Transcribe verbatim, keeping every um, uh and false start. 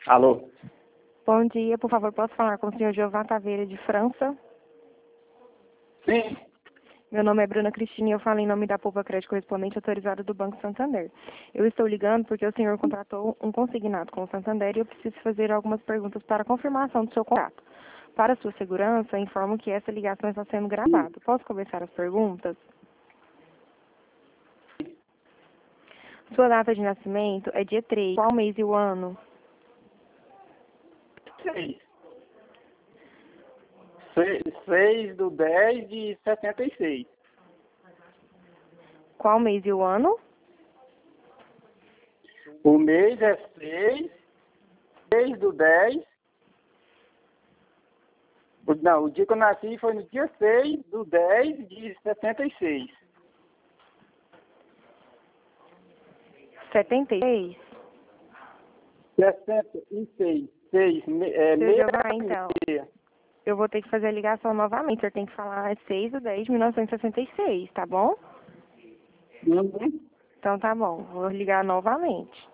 Alô? Bom dia, por favor, posso falar com o senhor Jeová Taveira de França? Sim. Meu nome é Bruna Cristina e eu falo em nome da Poupa Crédito Correspondente autorizada do Banco Santander. Eu estou ligando porque o senhor contratou um consignado com o Santander e eu preciso fazer algumas perguntas para a confirmação do seu contrato. Para sua segurança, informo que essa ligação está sendo gravada. Posso começar as perguntas? Sua data de nascimento é dia três. Qual mês e o ano? Seis. Seis, seis do dez de setenta e seis. Qual mês e o ano? O mês é seis, seis do dez. O- Não, o dia que eu nasci foi no dia seis do dez de setenta e seis. setenta e seis? sessenta e seis. seis, me- é, Seu meia, Jeová, então, meia. eu vou ter que fazer a ligação novamente. O senhor tem que falar seis do dez de mil novecentos e sessenta e seis, tá bom? Uhum. Então tá bom, vou ligar novamente.